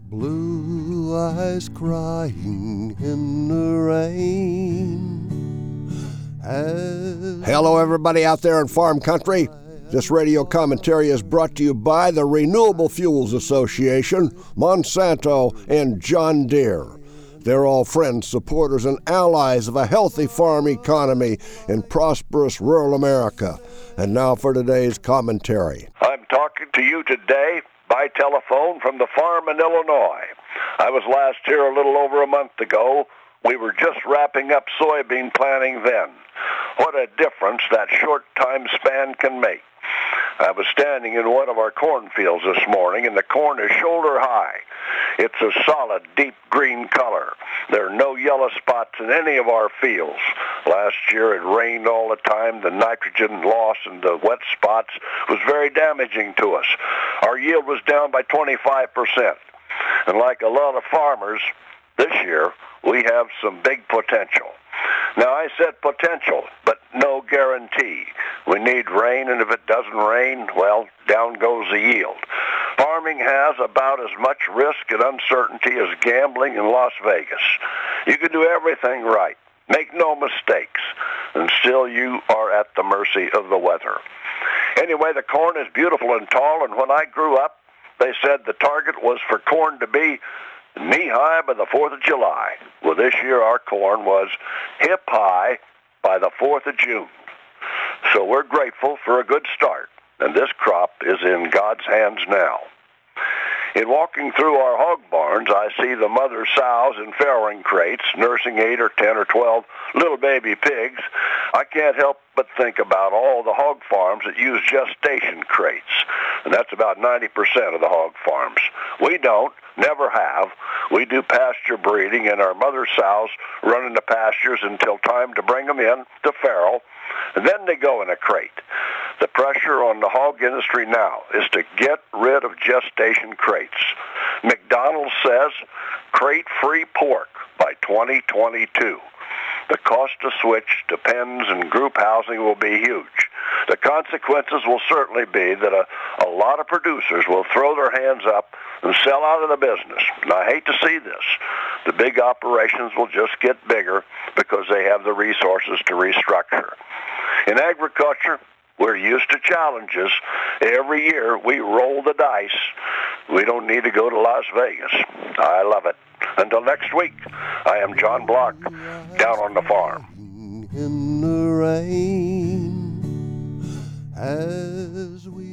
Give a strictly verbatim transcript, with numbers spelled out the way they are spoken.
Blue eyes crying in the rain. As Hello, everybody out there in farm country. This radio commentary is brought to you by the Renewable Fuels Association, Monsanto, and John Deere. They're all friends, supporters, and allies of a healthy farm economy in prosperous rural America. And now for today's commentary. I'm talking to you today by telephone from the farm in Illinois. I was last here a little over a month ago. We were just wrapping up soybean planting then. What a difference that short time span can make. I was standing in one of our cornfields this morning, and the corn is shoulder high. It's a solid, deep green color. There are no yellow spots in any of our fields. Last year it rained all the time. The nitrogen loss and the wet spots was very damaging to us. Our yield was down by twenty-five percent. And like a lot of farmers, this year we have some big potential. Now, I said potential, but no guarantee. We need rain, and if it doesn't rain, well, down goes the yield. Farming has about as much risk and uncertainty as gambling in Las Vegas. You can do everything right, make no mistakes, and still you are at the mercy of the weather. Anyway, the corn is beautiful and tall, and when I grew up, they said the target was for corn to be knee-high by the fourth of July. Well, this year our corn was hip-high by the fourth of June. So we're grateful for a good start, and this crop is in God's hands now. In walking through our hog barns, I see the mother sows in farrowing crates nursing eight or ten or twelve little baby pigs. I can't help but think about all the hog farms that use gestation crates, and that's about ninety percent of the hog farms. We don't, never have. We do pasture breeding, and our mother sows run into pastures until time to bring them in to farrow, and then they go in a crate. The pressure on the hog industry now is to get rid of gestation crates. McDonald's says crate-free pork by twenty twenty-two. The cost to switch to pens and group housing will be huge. The consequences will certainly be that a, a lot of producers will throw their hands up and sell out of the business. And I hate to see this. The big operations will just get bigger because they have the resources to restructure. In agriculture, we're used to challenges. Every year we roll the dice. We don't need to go to Las Vegas. I love it. Until next week, I am John Block, down on the farm. in the rain as we